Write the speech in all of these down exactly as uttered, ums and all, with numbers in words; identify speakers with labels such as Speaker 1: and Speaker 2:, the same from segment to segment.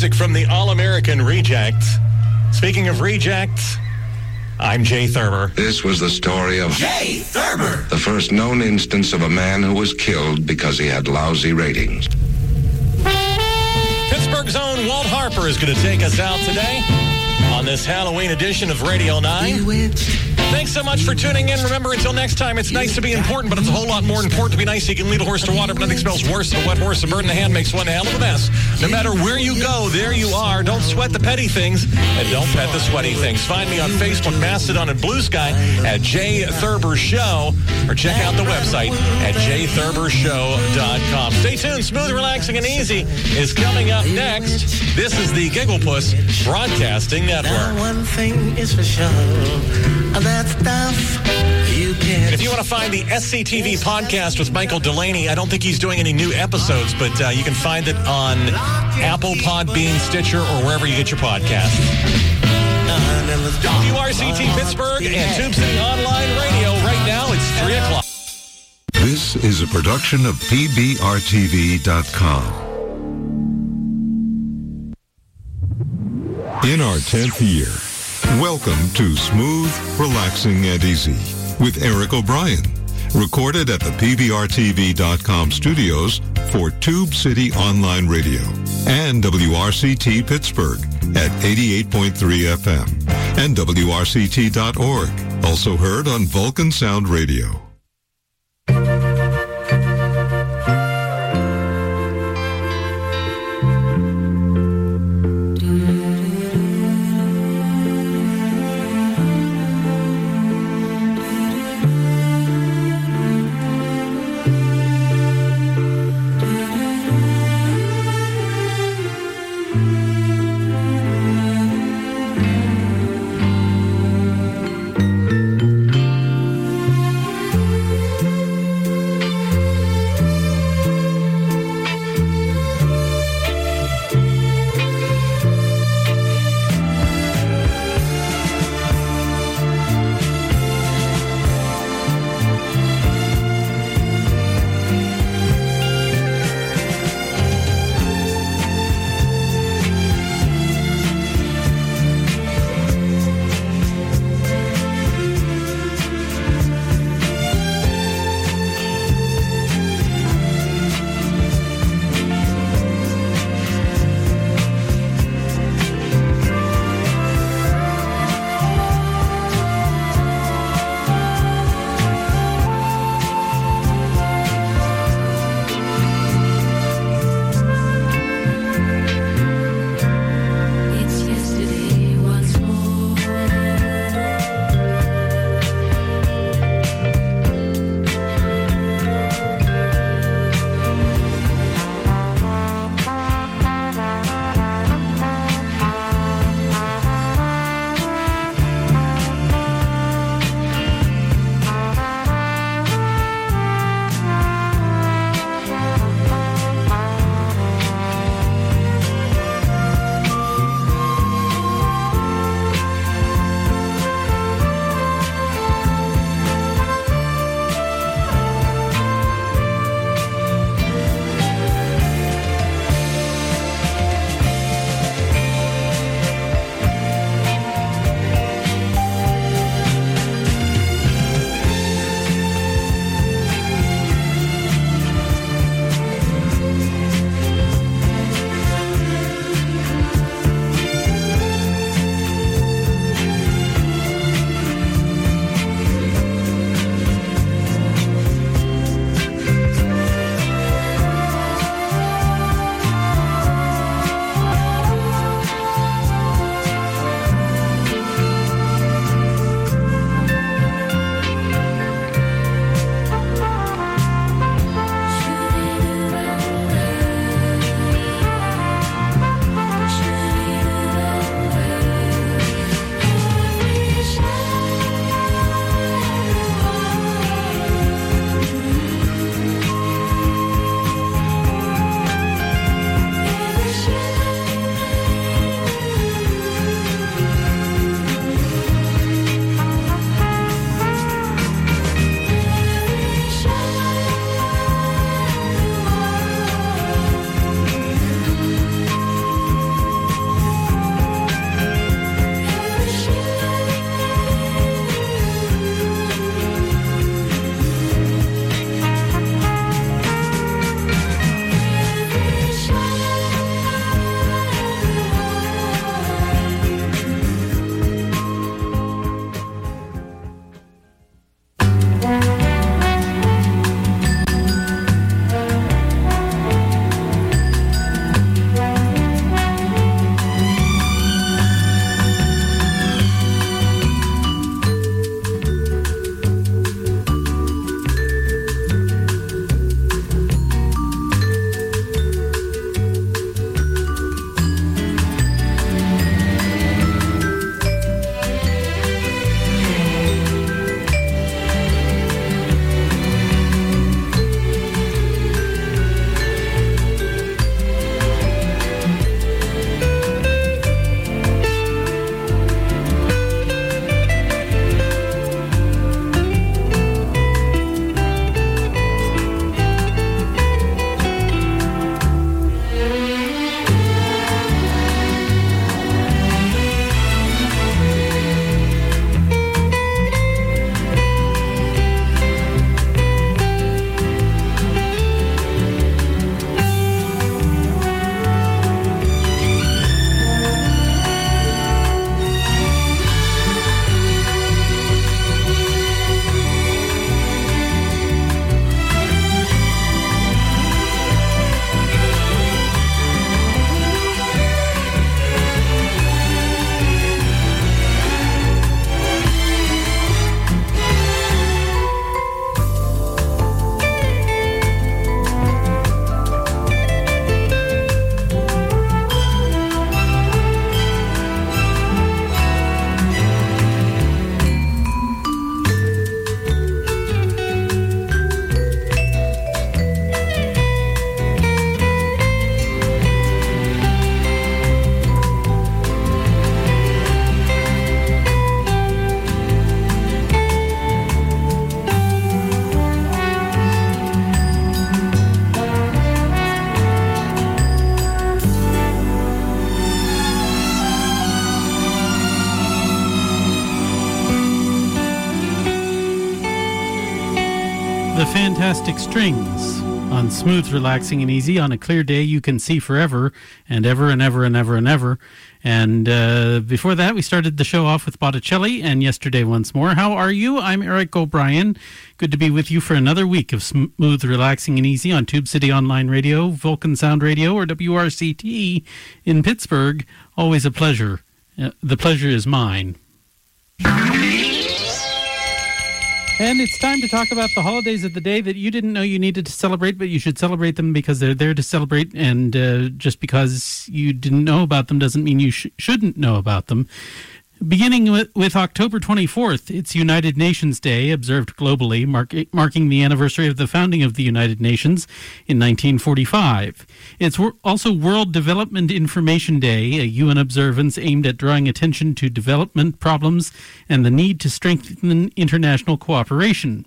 Speaker 1: music from the All-American Reject. Speaking of Reject, I'm Jay Thurber.
Speaker 2: This was the story of
Speaker 3: Jay Thurber,
Speaker 2: the first known instance of a man who was killed because he had lousy ratings.
Speaker 1: Pittsburgh's own Walt Harper is going to take us out today on this Halloween edition of Radio nine. Thanks so much for tuning in. Remember, until next time, it's nice to be important, but it's a whole lot more important to be nice. You can lead a horse to water, but nothing smells worse than a wet horse. A bird in the hand makes one hell of a mess. No matter where you go, there you are. Don't sweat the petty things, and don't pet the sweaty things. Find me on Facebook, Mastodon, and Blue Sky at Jay Thurber Show, or check out the website at jay thurber show dot com. Stay tuned. Smooth, relaxing, and easy is coming up next. This is the Gigglepuss Broadcasting Network.
Speaker 4: Now one thing is for sure, that stuff you can.
Speaker 1: If you want to find the S C T V podcast with Michael Delaney, I don't think he's doing any new episodes, but uh, you can find it on Apple, Podbean, Stitcher, or wherever you get your podcasts. W R C T Pittsburgh and Tube City Online Radio. Right now, it's three o'clock.
Speaker 5: This is a production of P B R T V dot com. In our tenth year, welcome to Smooth, Relaxing, and Easy with Eric O'Brien. Recorded at the P B R T V dot com studios for Tube City Online Radio and W R C T Pittsburgh at eighty-eight point three F M and W R C T dot org. Also heard on Vulcan Sound Radio.
Speaker 3: The Fantastic Strings on Smooth, Relaxing, and Easy. On a clear day, you can see forever and ever and ever and ever and ever. And uh, before that, we started the show off with Botticelli and Yesterday Once More. How are you? I'm Eric O'Brien. Good to be with you for another week of Smooth, Relaxing, and Easy on Tube City Online Radio, Vulcan Sound Radio, or W R C T in Pittsburgh. Always a pleasure. Uh, the pleasure is mine. And it's time to talk about the holidays of the day that you didn't know you needed to celebrate, but you should celebrate them because they're there to celebrate. And uh, just because you didn't know about them doesn't mean you sh- shouldn't know about them. Beginning with, with October twenty-fourth, it's United Nations Day, observed globally, mark, marking the anniversary of the founding of the United Nations in nineteen forty-five. It's wor- also World Development Information Day, a U N observance aimed at drawing attention to development problems and the need to strengthen international cooperation.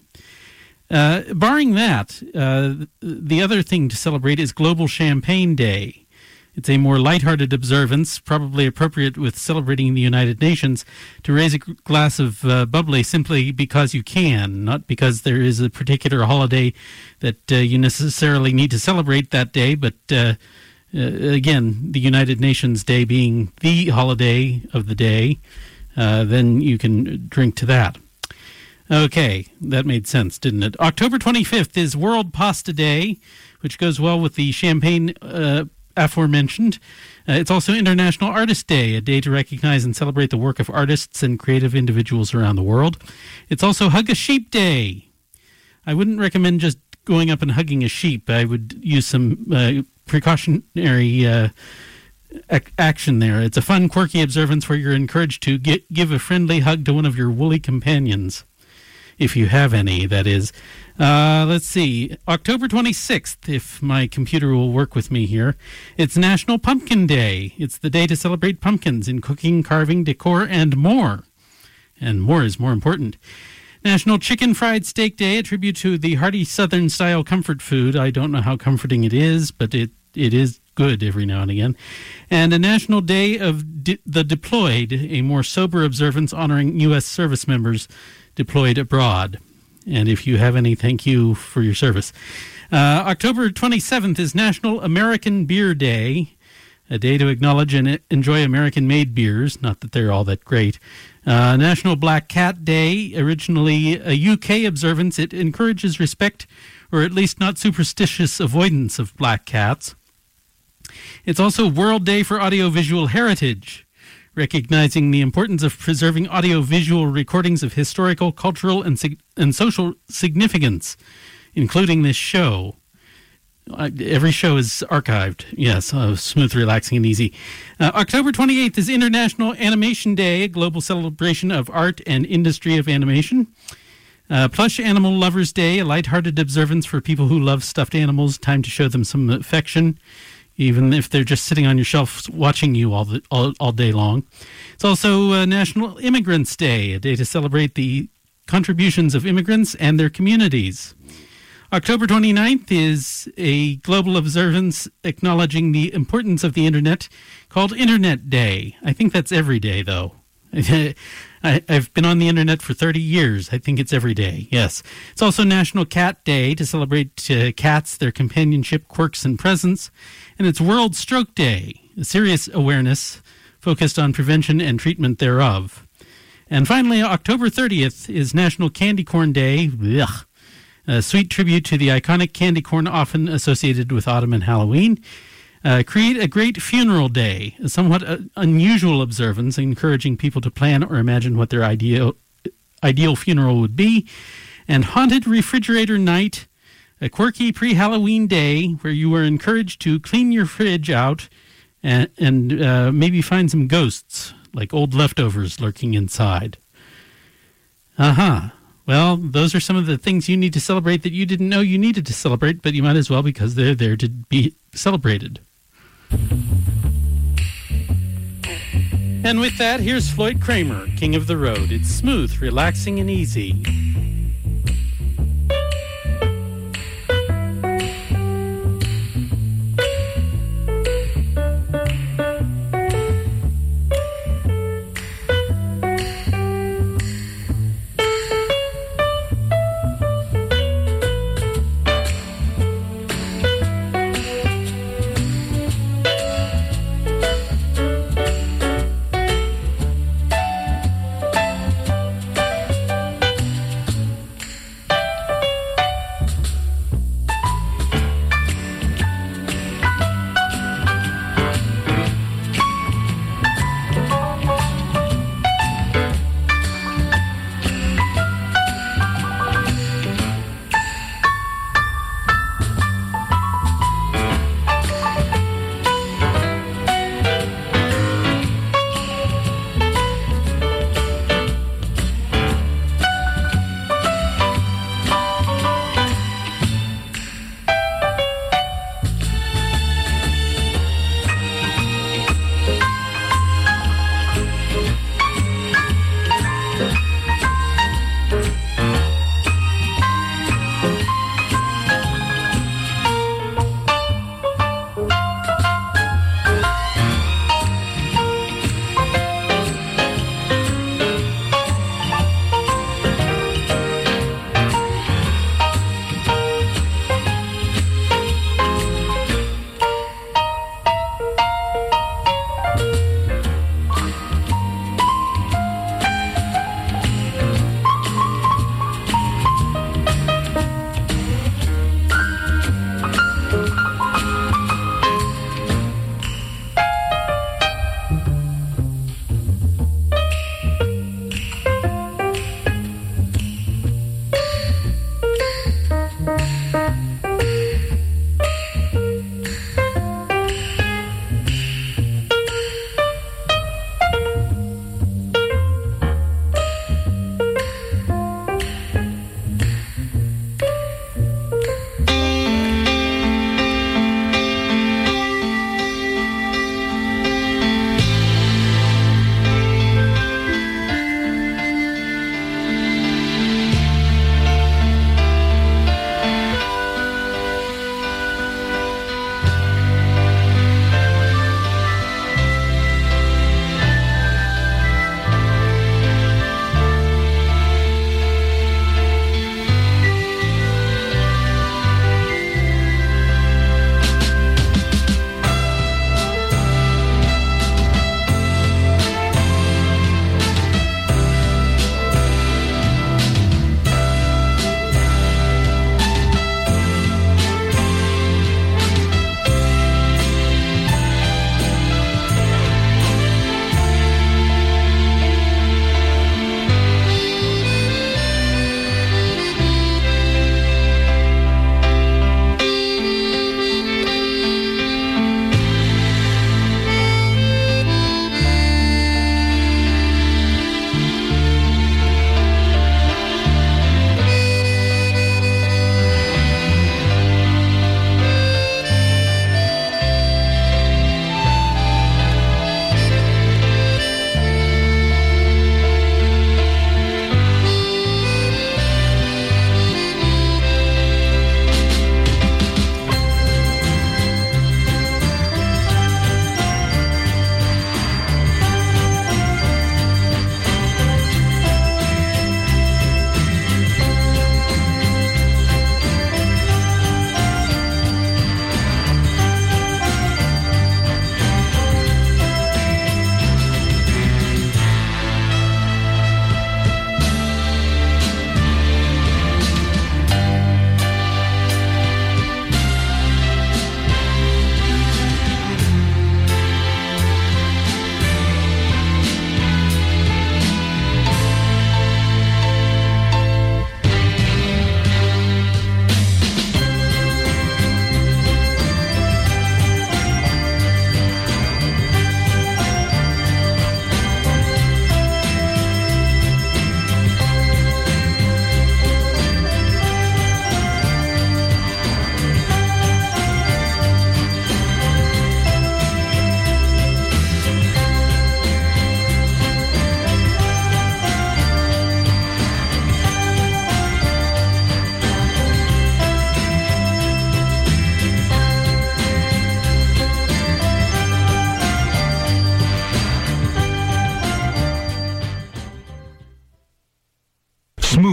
Speaker 3: Uh, barring that, uh, the other thing to celebrate is Global Champagne Day. It's a more lighthearted observance, probably appropriate with celebrating the United Nations, to raise a glass of uh, bubbly simply because you can, not because there is a particular holiday that uh, you necessarily need to celebrate that day, but uh, uh, again, the United Nations Day being the holiday of the day, uh, then you can drink to that. Okay, that made sense, didn't it? October twenty-fifth is World Pasta Day, which goes well with the champagne uh aforementioned. Uh, it's also International Artist Day, a day to recognize and celebrate the work of artists and creative individuals around the world. It's also Hug a Sheep Day. I wouldn't recommend just going up and hugging a sheep. I would use some uh, precautionary uh, ac- action there. It's a fun, quirky observance where you're encouraged to get, give a friendly hug to one of your woolly companions. If you have any, that is. Uh, let's see. October twenty-sixth, if my computer will work with me here. It's National Pumpkin Day. It's the day to celebrate pumpkins in cooking, carving, decor, and more. And more is more important. National Chicken Fried Steak Day, a tribute to the hearty Southern-style comfort food. I don't know how comforting it is, but it, it is good every now and again. And a National Day of De- the Deployed, a more sober observance honoring U S service members deployed abroad. And if you have any, thank you for your service. Uh, October twenty-seventh is National American Beer Day, a day to acknowledge and enjoy American-made beers, not that they're all that great. Uh, National Black Cat Day, originally a U K observance. It encourages respect, or at least not superstitious avoidance of black cats. It's also World Day for Audiovisual Heritage, recognizing the importance of preserving audiovisual recordings of historical, cultural, and sig- and social significance, including this show. Uh, every show is archived. Yes, uh, smooth, relaxing, and easy. Uh, October twenty-eighth is International Animation Day, a global celebration of art and industry of animation. Uh, Plush Animal Lovers Day, a lighthearted observance for people who love stuffed animals. Time to show them some affection, even if they're just sitting on your shelf watching you all, the, all, all day long. It's also uh, National Immigrants Day, a day to celebrate the contributions of immigrants and their communities. October twenty-ninth is a global observance acknowledging the importance of the Internet called Internet Day. I think that's every day, though. I, I've been on the Internet for thirty years. I think it's every day, yes. It's also National Cat Day to celebrate uh, cats, their companionship, quirks, and presence. And it's World Stroke Day, a serious awareness focused on prevention and treatment thereof. And finally, October thirtieth is National Candy Corn Day, Blech, a sweet tribute to the iconic candy corn often associated with autumn and Halloween. Uh, create a Great Funeral Day, a somewhat uh, unusual observance, encouraging people to plan or imagine what their ideal ideal funeral would be. And Haunted Refrigerator Night, a quirky pre-Halloween day where you are encouraged to clean your fridge out and, and uh, maybe find some ghosts, like old leftovers lurking inside. Uh-huh. Well, those are some of the things you need to celebrate that you didn't know you needed to celebrate, but you might as well because they're there to be celebrated. And with that, here's Floyd Kramer, King of the Road. It's smooth, relaxing, and easy.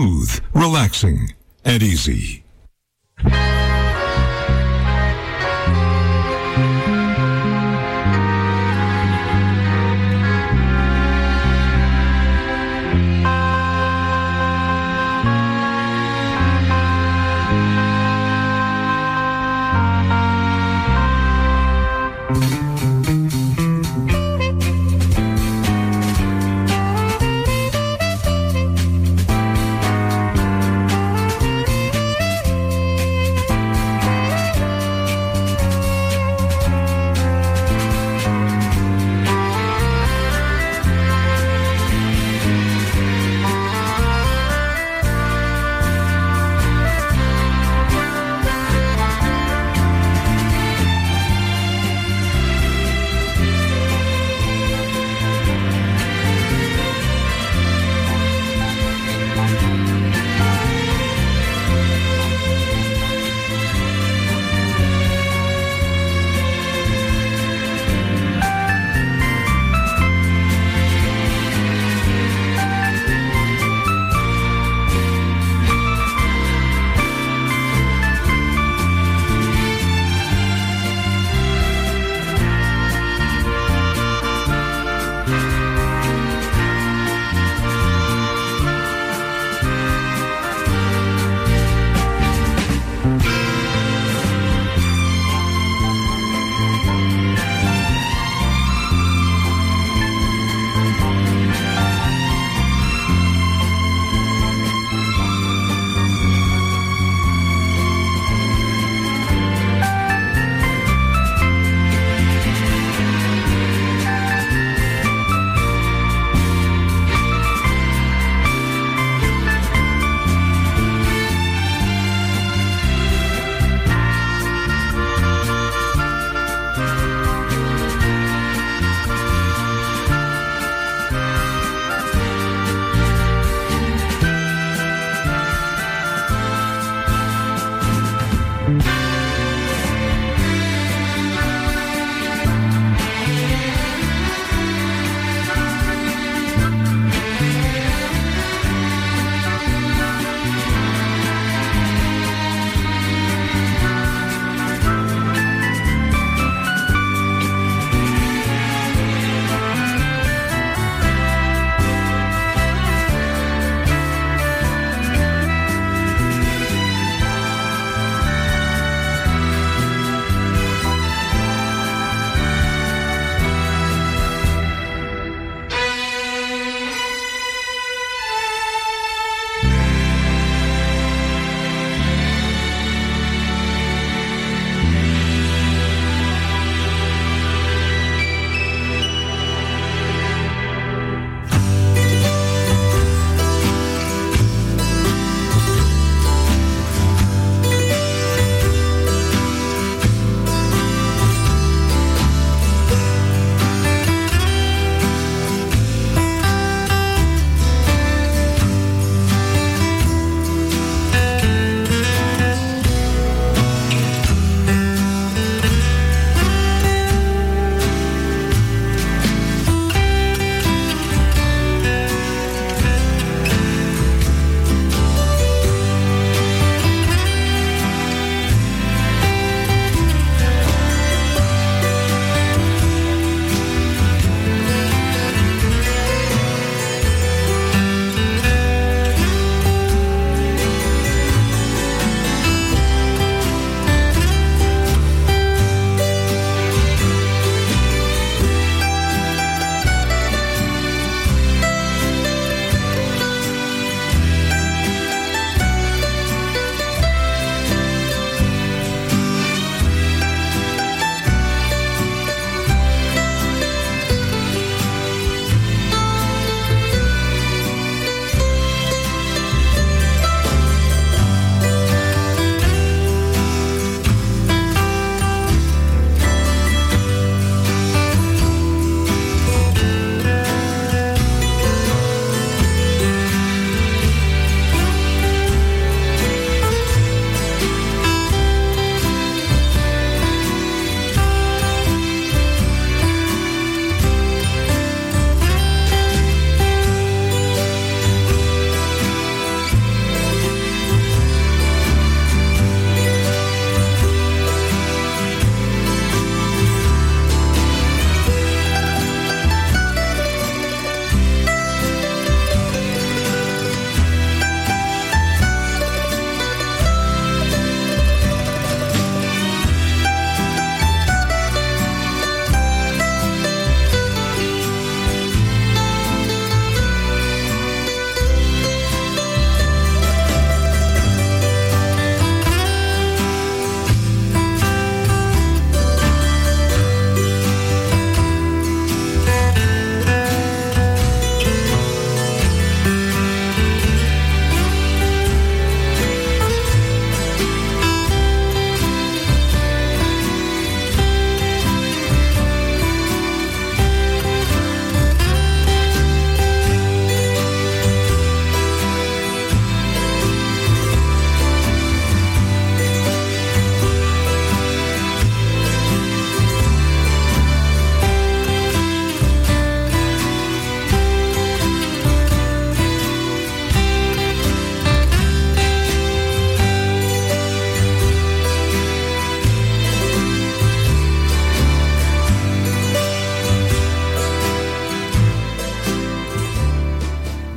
Speaker 5: smooth, relaxing, and easy.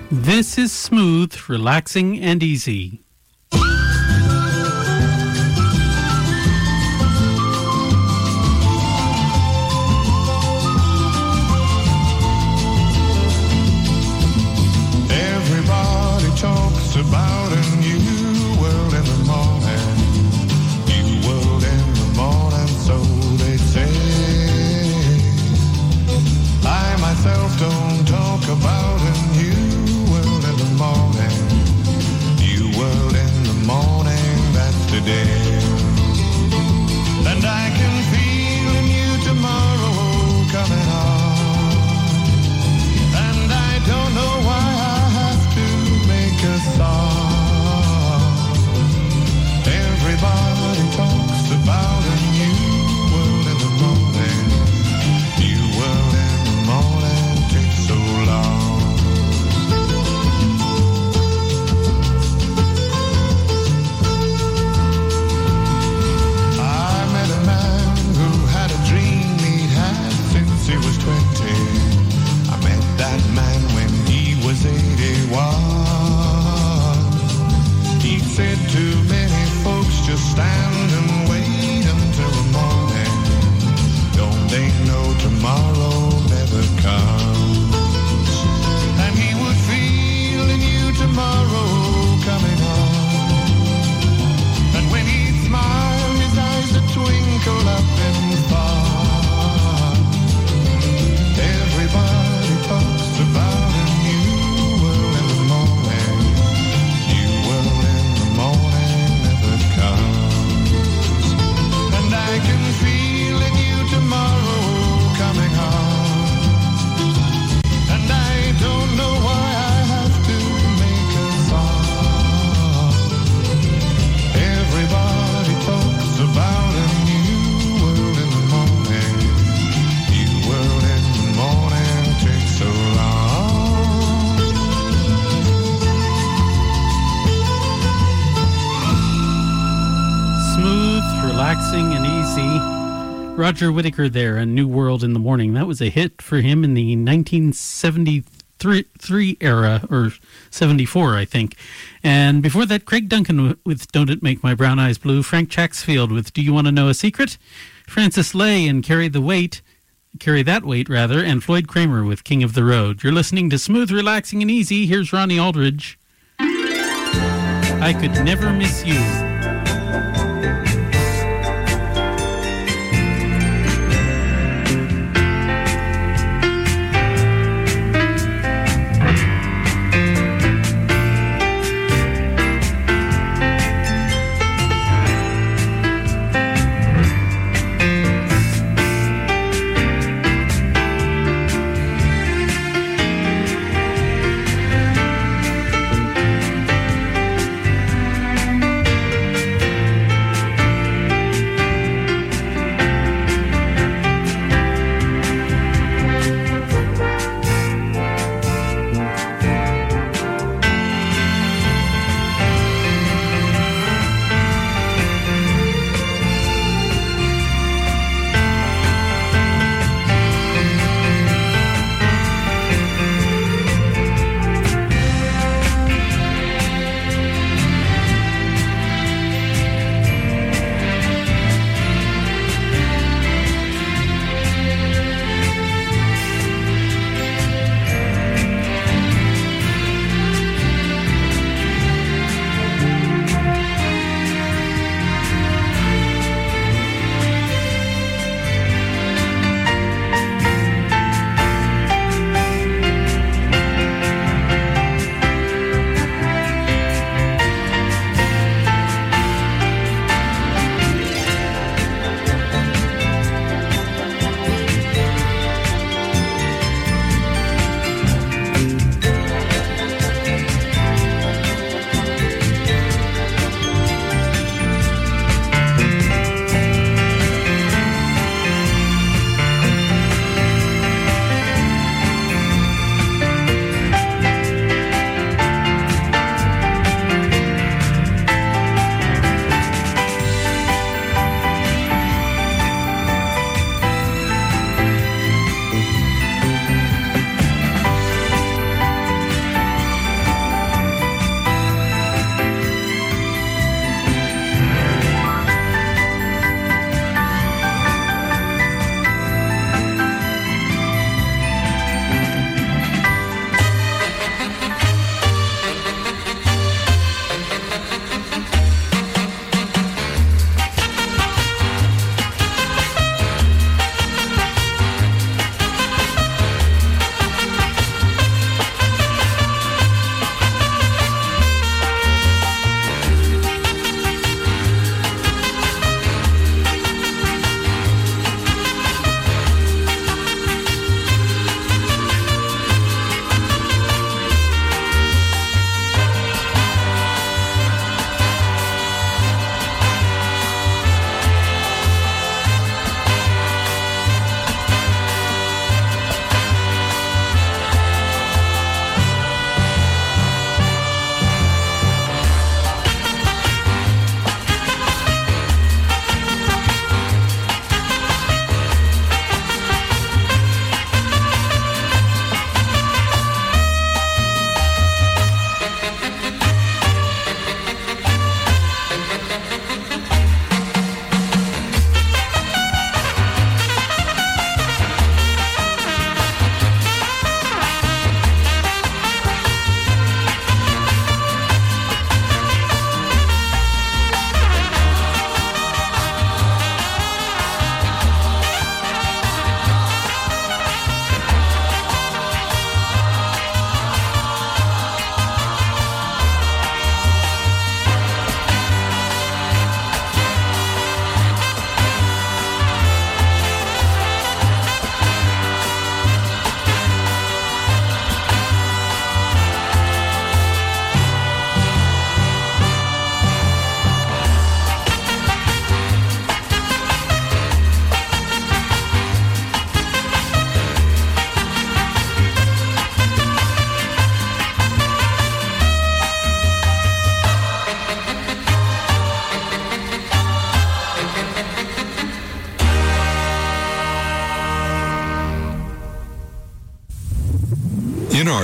Speaker 3: This is smooth, relaxing, and easy.
Speaker 6: Everybody talks about a new world in the morning. New world in the morning, so they say. I myself don't talk about a new world in the morning. New world in the morning, that's today. And I can feel a new tomorrow coming on. And I don't know why I have to make a song. Everybody talks about a new world in the morning. New world in the morning takes so long. I met a man who had a dream he'd had since he was twenty. I met that man when he was eighty-one. He said too many folks just stand and wait until the morning. Don't they know tomorrow never comes? And he would feel a new tomorrow coming on. And when he'd smile, his eyes would twinkle up in fun. Everybody talks about a new world in the morning. New world in the morning never comes. And I can feel a new tomorrow coming on. And I don't know why I have to make a song. Everybody talks about a new world in the morning. New world in the morning takes so long.
Speaker 3: Smooth, relaxing, and easy. Roger Whittaker there, A New World in the Morning. That was a hit for him in the nineteen seventy-three era, or seventy-four, I think. And before that, Craig Duncan with Don't It Make My Brown Eyes Blue, Frank Chaxfield with Do You Want to Know a Secret, Francis Lay and Carry the Weight, Carry That Weight, rather, and Floyd Kramer with King of the Road. You're listening to Smooth, Relaxing, and Easy. Here's Ronnie Aldridge. I Could Never Miss You.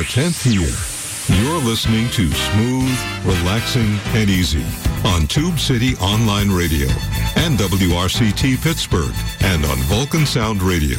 Speaker 5: tenth year. You're listening to Smooth, Relaxing, and Easy on Tube City Online Radio and W R C T Pittsburgh and on Vulcan Sound Radio.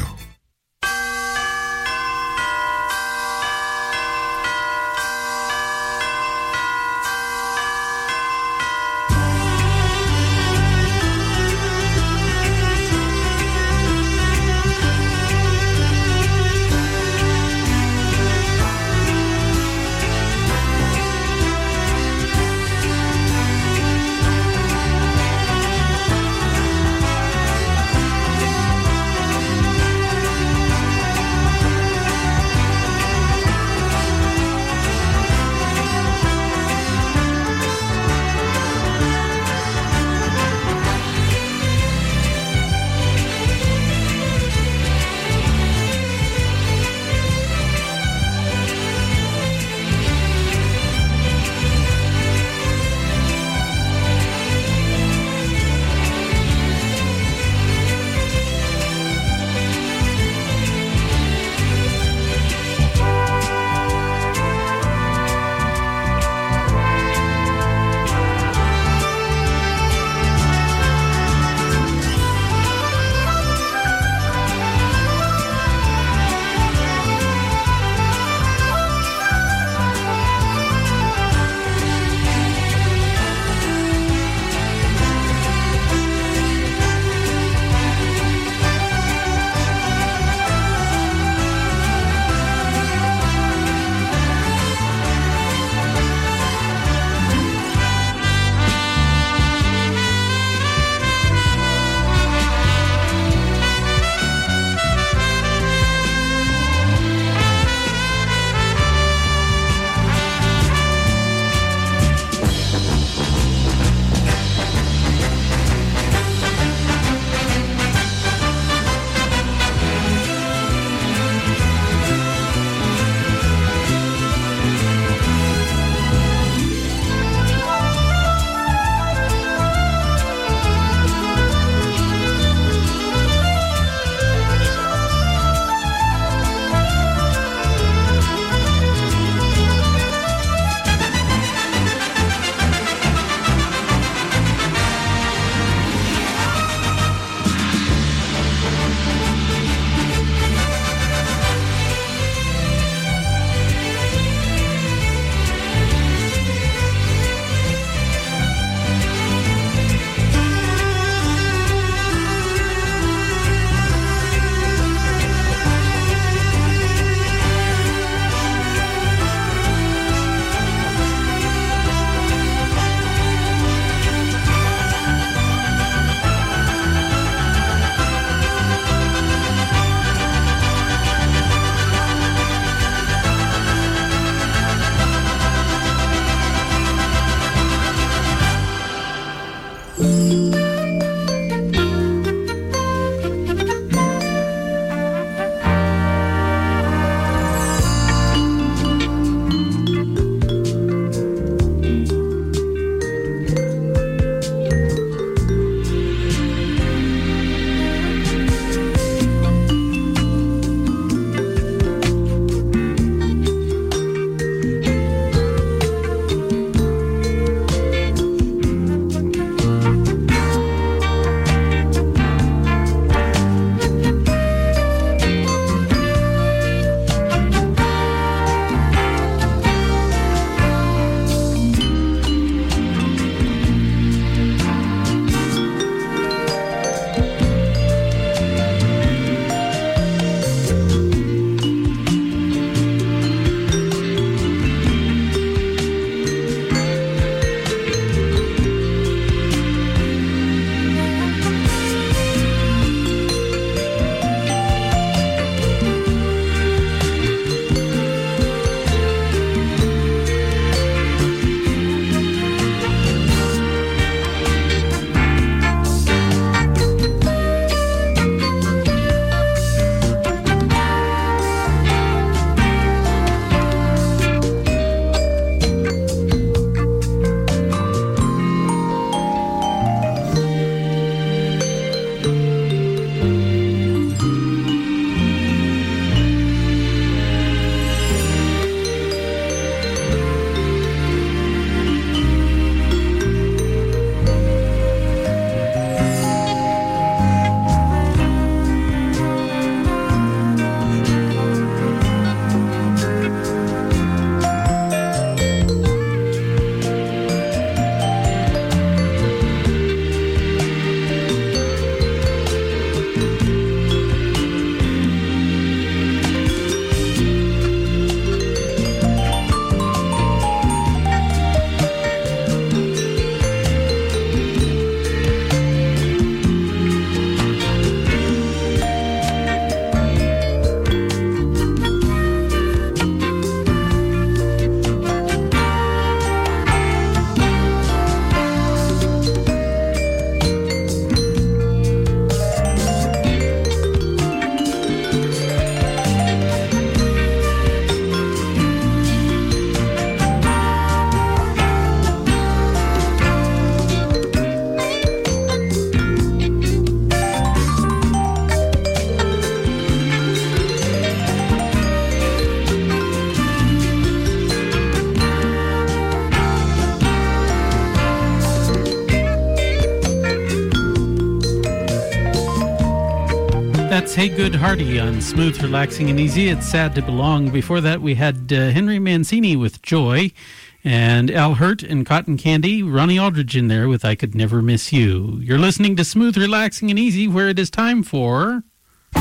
Speaker 3: That's Hey Good Hardy on Smooth, Relaxing, and Easy. It's Sad to Belong. Before that, we had uh, Henry Mancini with Joy, and Al Hurt and Cotton Candy, Ronnie Aldridge in there with I Could Never Miss You. You're listening to Smooth, Relaxing, and Easy, where it is time for some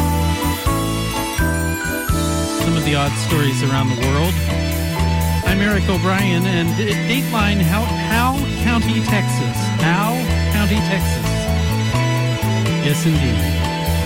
Speaker 3: of the odd stories around the world. I'm Eric O'Brien, and Dateline, Howell, Howell County, Texas. Howell County, Texas. Yes, indeed.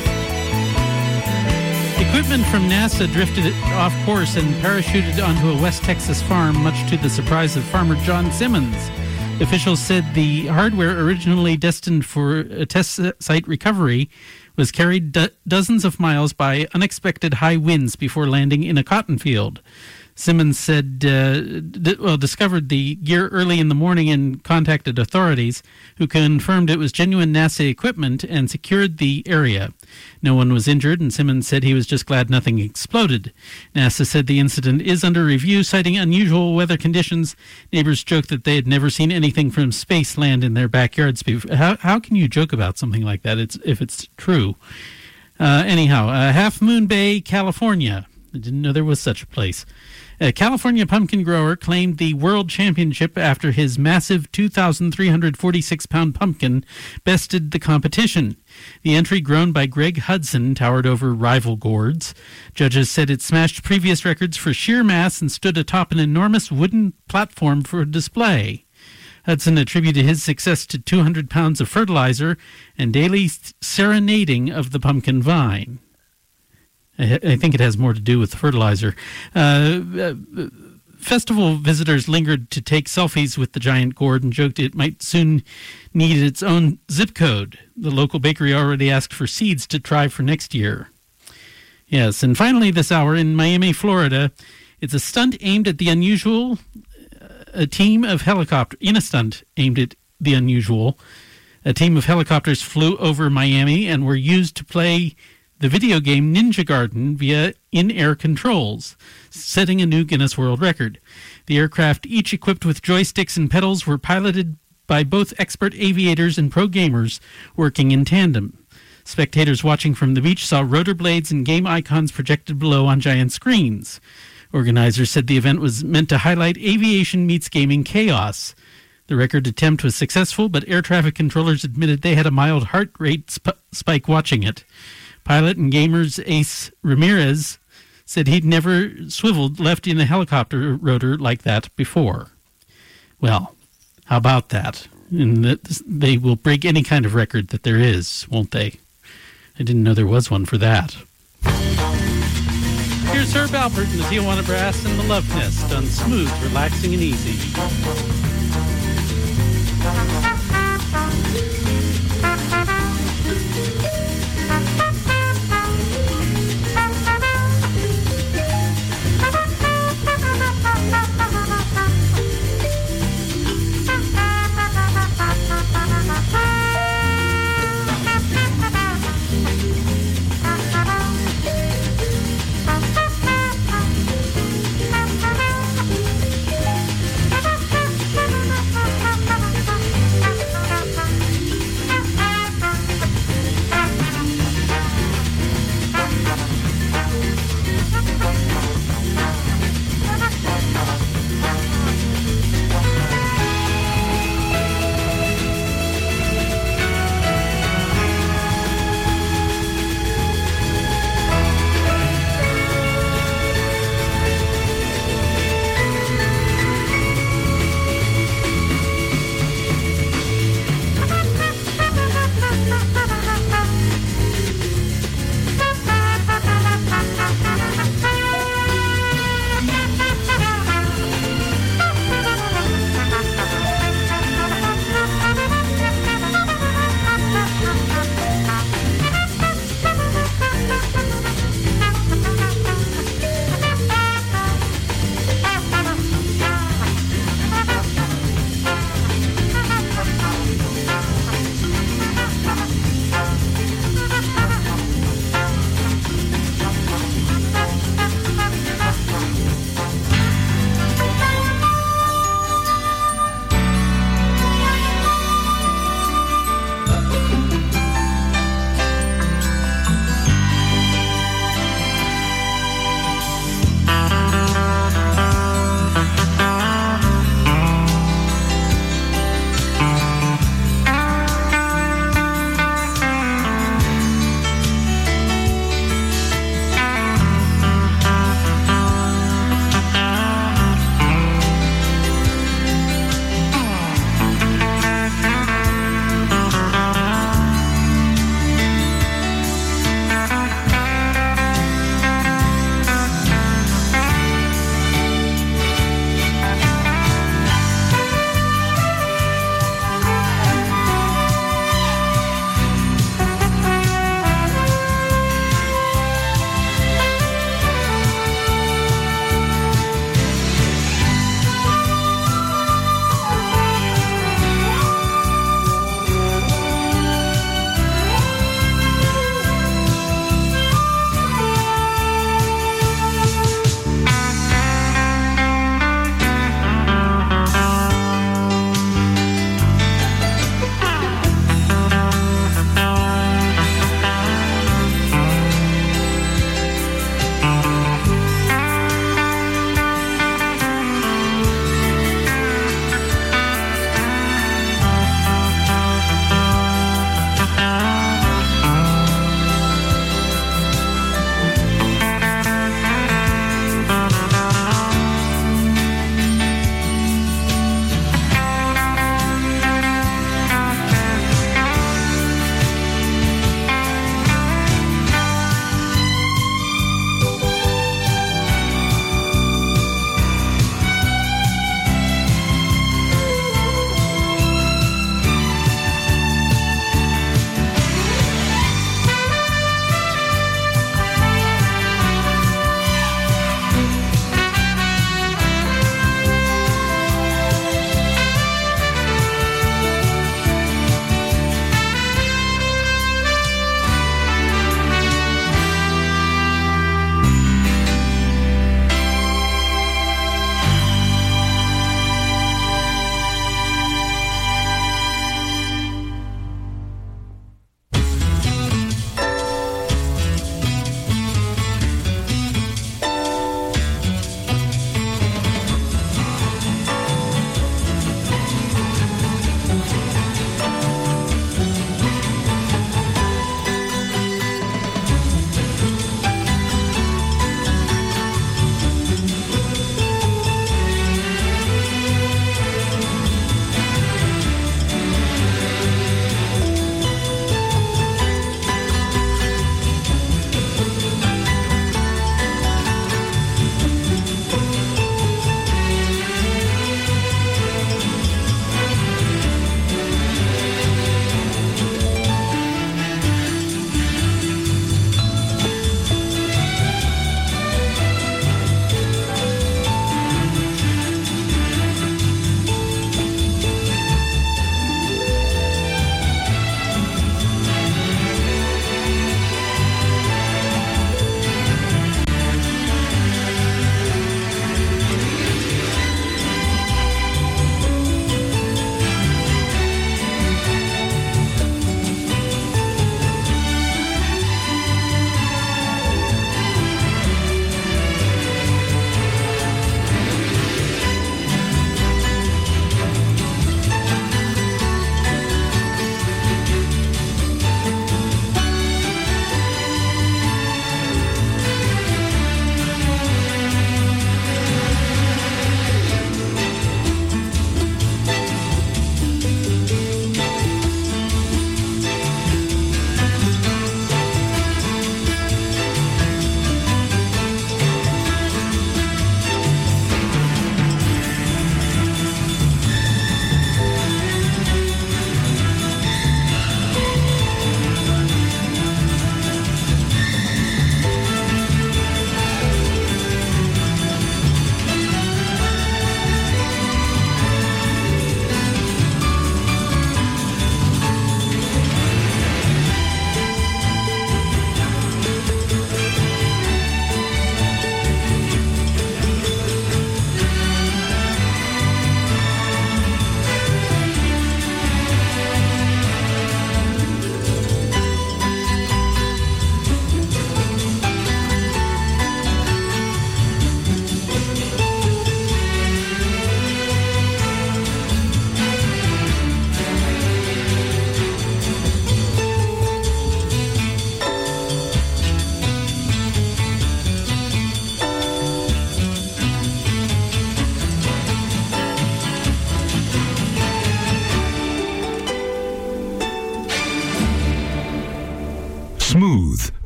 Speaker 3: Equipment from NASA drifted off course and parachuted onto a West Texas farm, much to the surprise of farmer John Simmons. Officials said the hardware, originally destined for a test site recovery, was carried do- dozens of miles by unexpected high winds before landing in a cotton field. Simmons said, uh, d- well, discovered the gear early in the morning and contacted authorities, who confirmed it was genuine NASA equipment and secured the area. No one was injured, and Simmons said he was just glad nothing exploded. NASA said the incident is under review, citing unusual weather conditions. Neighbors joked that they had never seen anything from space land in their backyards before. How, how can you joke about something like that it's, if it's true? Uh, anyhow, uh, Half Moon Bay, California. I didn't know there was such a place. A California pumpkin grower claimed the world championship after his massive two thousand three hundred forty-six pound pumpkin bested the competition. The entry, grown by Greg Hudson, towered over rival gourds. Judges said it smashed previous records for sheer mass and stood atop an enormous wooden platform for display. Hudson attributed his success to two hundred pounds of fertilizer and daily serenading of the pumpkin vine. I think it has more to do with fertilizer. Uh, uh, festival visitors lingered to take selfies with the giant gourd and joked it might soon need its own zip code. The local bakery already asked for seeds to try for next year. Yes, and finally this hour in Miami, Florida, it's a stunt aimed at the unusual. A team of helicopters, in a stunt aimed at the unusual, a team of helicopters flew over Miami and were used to play the video game Ninja Garden via in-air controls, setting a new Guinness World Record. The aircraft, each equipped with joysticks and pedals, were piloted by both expert aviators and pro gamers working in tandem. Spectators watching from the beach saw rotor blades and game icons projected below on giant screens. Organizers said the event was meant to highlight aviation meets gaming chaos. The record attempt was successful, but air traffic controllers admitted they had a mild heart rate sp- spike watching it. Pilot and gamers Ace Ramirez said he'd never swiveled left in a helicopter rotor like that before. Well, how about that? And that they will break any kind of record that there is, won't they? I didn't know there was one for that. Here's Herb Alpert and the Tijuana Brass and the Love Nest on Smooth, Relaxing, and Easy.
Speaker 7: Thank you.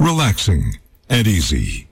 Speaker 5: relaxing and easy.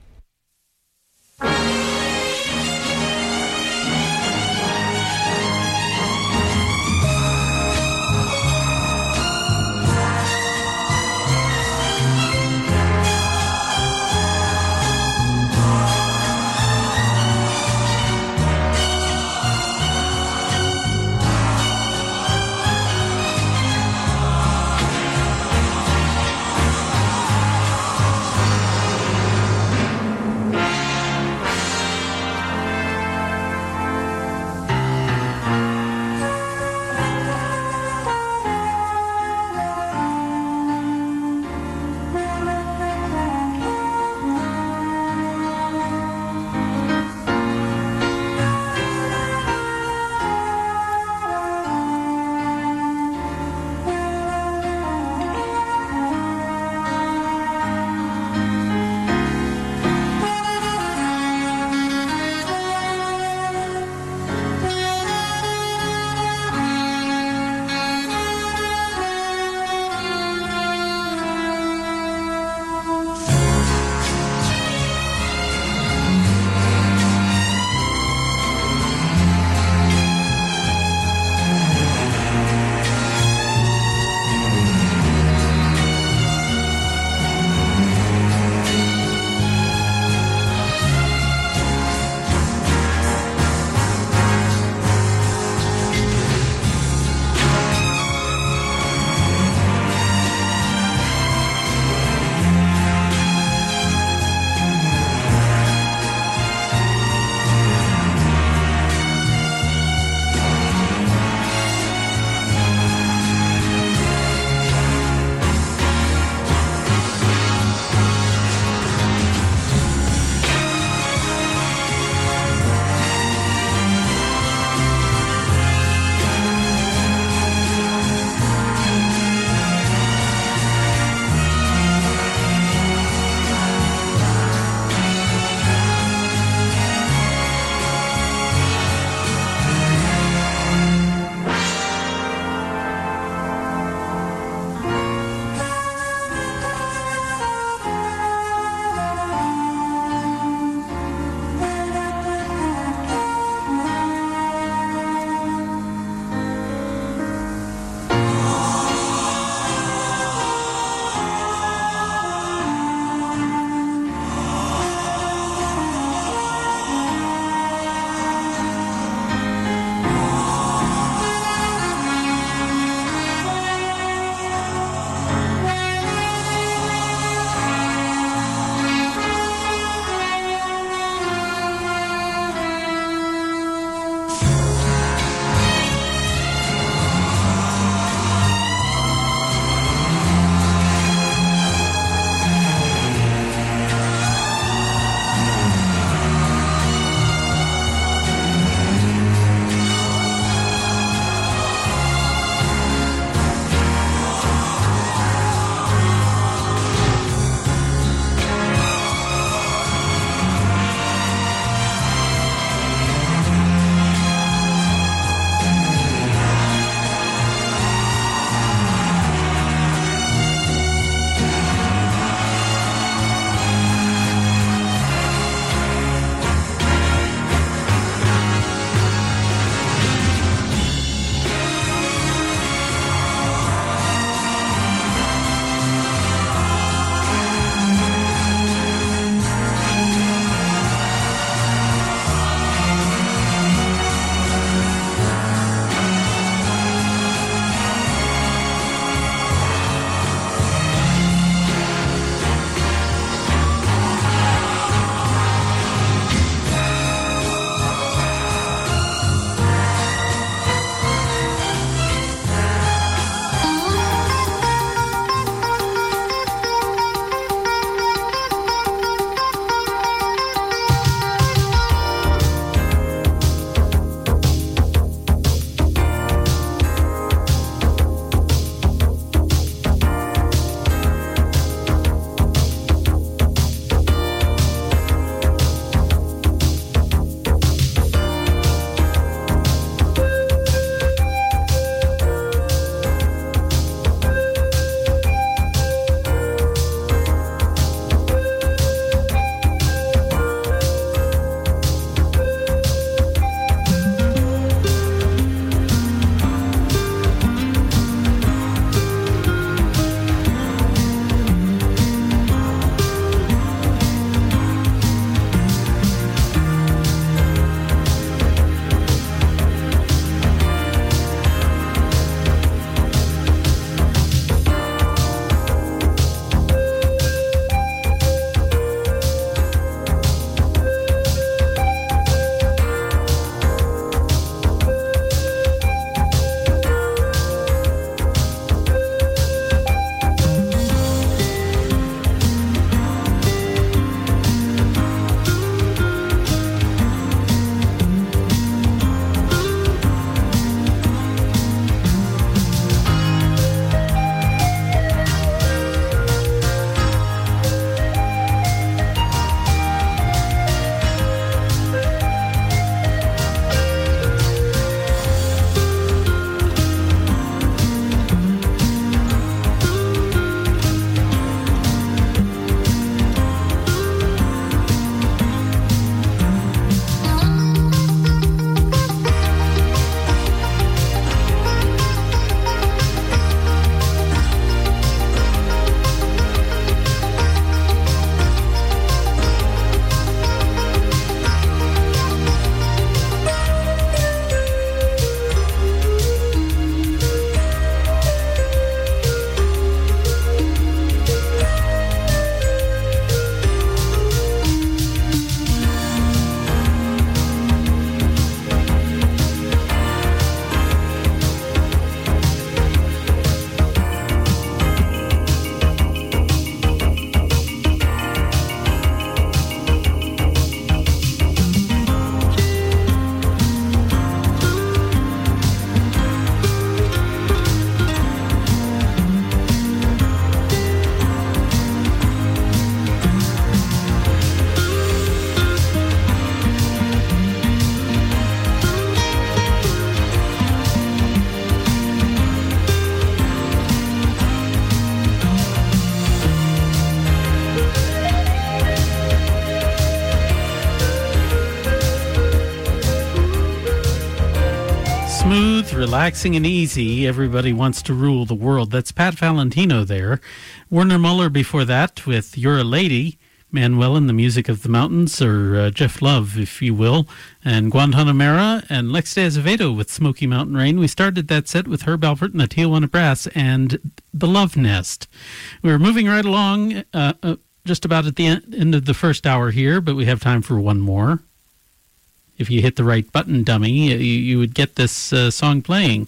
Speaker 3: Smooth, relaxing, and easy. Everybody wants to rule the world. That's Pat Valentino there. Werner Muller before that with You're a Lady. Manuel and the Music of the Mountains, or uh, Jeff Love, if you will. And Guantanamera and Lex de Azevedo with Smoky Mountain Rain. We started that set with Herb Alpert and the Tijuana Brass and The Love Nest. We're moving right along, uh, uh, just about at the en- end of the first hour here, but we have time for one more. If you hit the right button, dummy, you, you would get this uh, song playing.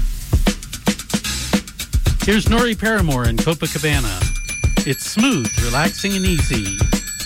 Speaker 3: Here's Nori Paramore in Copacabana. It's smooth, relaxing, and easy.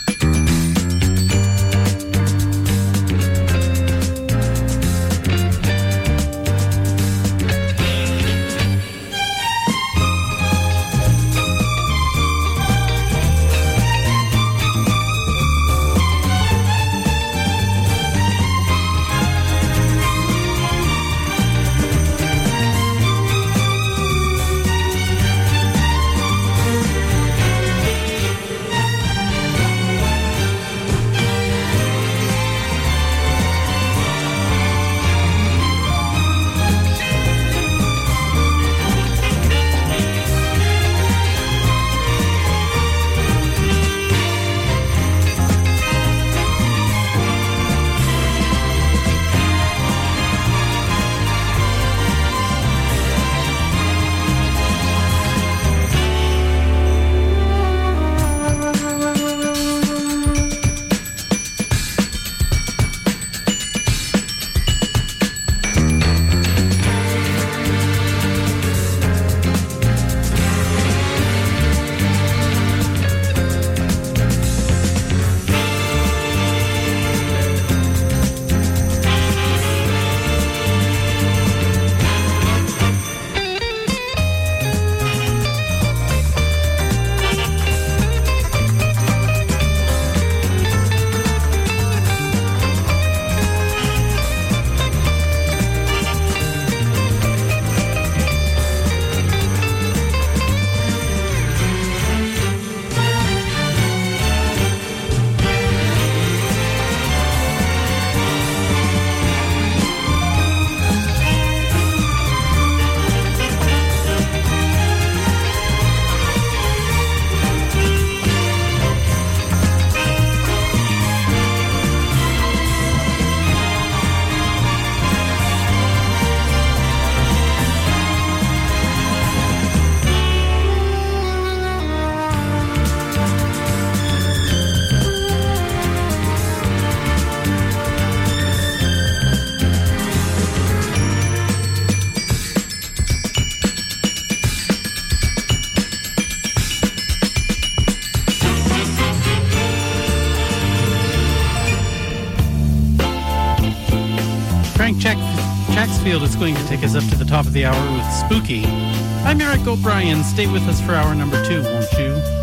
Speaker 3: Chacksfield is going to take us up to the top of the hour with Spooky. I'm Eric O'Brien. Stay with us for hour number two, won't you?